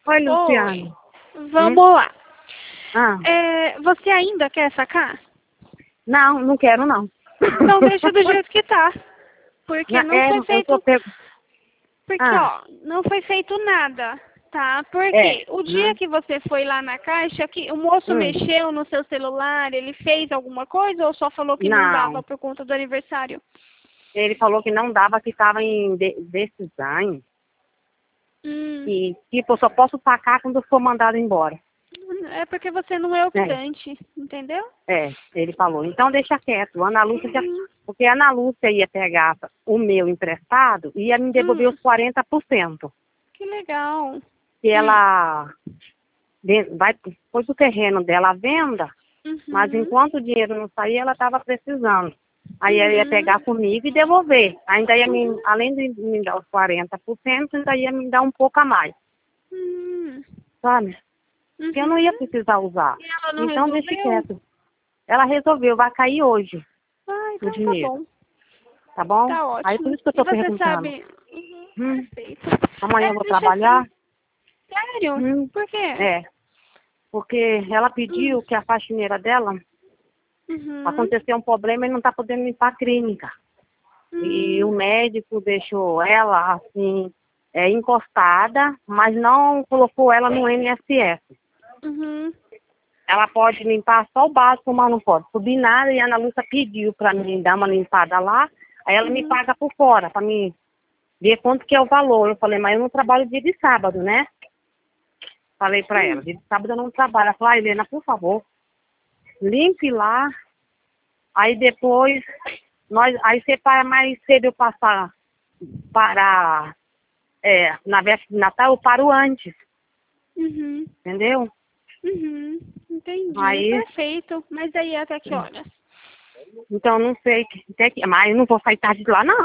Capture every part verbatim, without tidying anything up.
Oi, Oi, Luciano. vamos Hum? lá. Ah, É, você ainda quer sacar? não, não quero, não. Então deixa do jeito que tá. Porque Não, não é, foi eu tô feito. pego. Porque, Ah, ó, não foi feito nada, tá? é. Porque o dia Hum, que você foi lá na caixa, que o moço hum, mexeu no seu celular, ele fez alguma coisa ou só falou que não dava não. por conta do aniversário? Ele falou que não dava, que estava em de decisão. Hum. E, tipo, eu só posso sacar quando eu for mandado embora. É porque você não é É, optante, entendeu? é, ele falou. Então deixa quieto. A Ana Lúcia já. Uhum. Porque a Ana Lúcia ia pegar o meu emprestado e ia me devolver Hum, os quarenta por cento. que legal. Que Hum. ela de- vai, foi pro terreno dela à venda. Mas Uhum. enquanto o dinheiro não saía, ela estava precisando. Aí ela ia pegar Uhum. comigo e devolver. Ainda ia me, Uhum. além de me dar os quarenta por cento, ainda ia me dar um pouco a mais, Hum. sabe? Que eu não ia Uhum. precisar usar. E ela não Então deixe resolveu? quieto. Ela resolveu, vai cair hoje Ah, o então tá dinheiro, bom. tá bom? Tá Aí por ótimo. isso que eu E tô você perguntando. sabe... Uhum, Hum, perfeito. amanhã eu É, vou deixa assim. trabalhar? Sério? Hum, Por quê? é, porque ela Hum. pediu que a faxineira dela Uhum. aconteceu um problema e não tá podendo limpar a clínica. E o Hum. médico deixou ela assim, é, encostada, mas não colocou ela no I N S S. Uhum. Ela pode limpar só o básico, mas não pode subir nada. E a Ana Lúcia pediu para mim dar uma limpada lá. Aí ela me Uhum. paga por fora, para mim ver quanto que é o valor. Eu falei, mas eu não trabalho dia de sábado, né? Falei para ela, Hum. dia de sábado eu não trabalho. Ela falou, ah, Helena, por favor, limpe lá. Aí depois, nós, aí você para mais cedo eu passar para É, na véspera de Natal eu paro antes, Uhum. entendeu? Uhum. Entendi. Aí, Perfeito. Mas aí até que horas? então não sei, que- até que, mas eu não vou sair tarde de lá, não.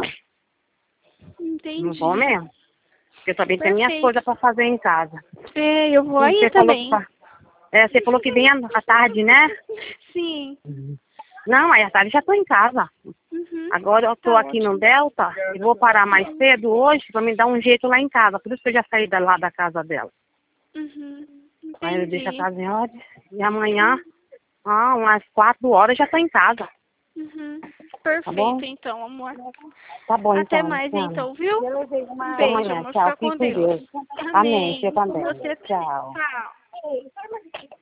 Não vou Entendi. mesmo. Porque eu também tenho minhas Perfeito. coisas para fazer em casa. É, eu vou Hum, aí Você falou que, também. fa- é, você falou que vem à à tarde, né? Sim. Não, aí à tarde já estou em casa. Uhum. Agora eu estou Tá aqui no ótimo. Delta e vou parar mais cedo hoje para me dar um jeito lá em casa. Por isso que eu já saí da, lá da casa dela. Uhum. Aí eu deixo a Entendi. casa em ordem. E amanhã, ah, umas quatro horas já estou em casa. Uhum. Tá bom? Perfeito, então, amor. Tá bom, Até então, mais, Luciana. então, viu? Um Até beijo, amanhã. amor. Tchau. Fica Fique com com Deus. Deus. Amém. Você Amém. Com também. você também. Tchau. Tchau.